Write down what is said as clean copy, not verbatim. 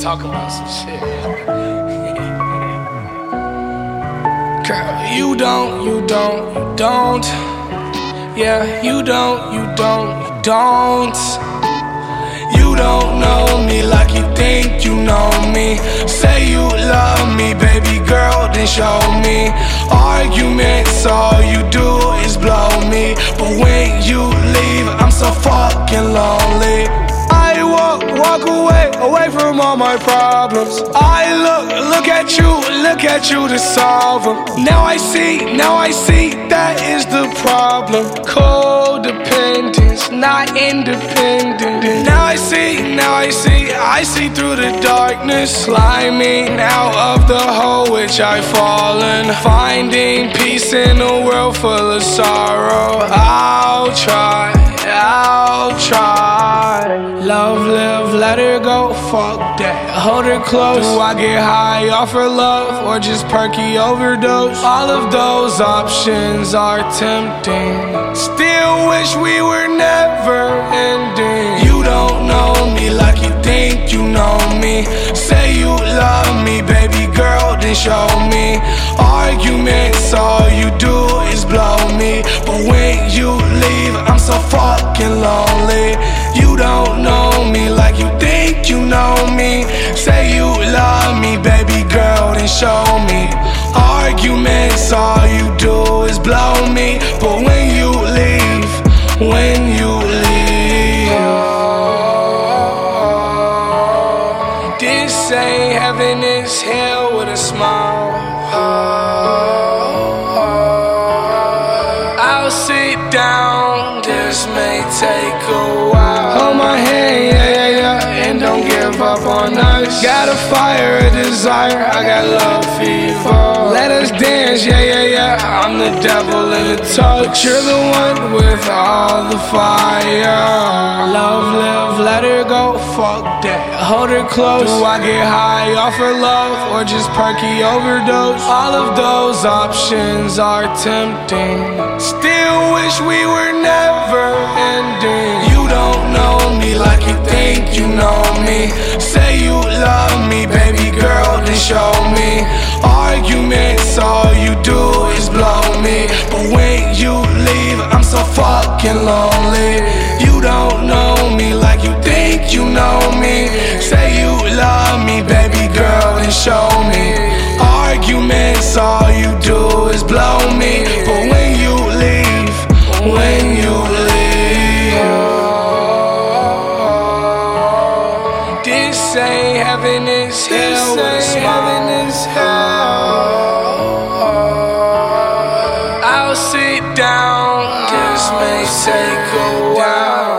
talking about some shit. Girl, you don't. Yeah, you don't. You don't know me like you think you know me. Say you love me, baby girl, then show me. Arguments, all you do is blow me. But when you leave, I'm so fucking lonely. I walk away from all my problems. I look at you to solve them. Now I see that is the problem. Codependence, not independent. Now I see through the darkness. Climbing out of the hole which I've fallen. Finding peace in a world full of sorrow. I'll try. Love, live, let her go, fuck that. Hold her close. Do I get high off her love or just perky overdose? All of those options are tempting. Still wish we were never ending. You don't know me like you think you know me. Say you love me, baby girl, then show me. Arguments, all you do is blow me. But when you leave, I'm so fucking lonely. You don't know me like you think you know me. Say you love me, baby girl, then show me. Arguments, all you do is blow me. But when you leave, this ain't heaven, it's hell with a smile. I'll sit down, this may take a while. Hold my hand, yeah, and don't give up on us. Got a fire, a desire, I got love fever. Let us dance, yeah, I'm the devil in the touch. You're the one with all the fire. Love, live, let her go, fuck that. Hold her close. Do I get high off her love or just perky overdose? All of those options are tempting. Still wish we were never ending. You don't know me like you think you know me. Say you love me, baby girl, then show me. Arguments, all you do is blow me. But when you leave, I'm so fucking lonely. You don't know me like you think you know me. Say you love me, baby girl, then show me. Arguments, all you do is blow me. But when you leave, this ain't heaven, it's hell. I'll sit down, this may take a while.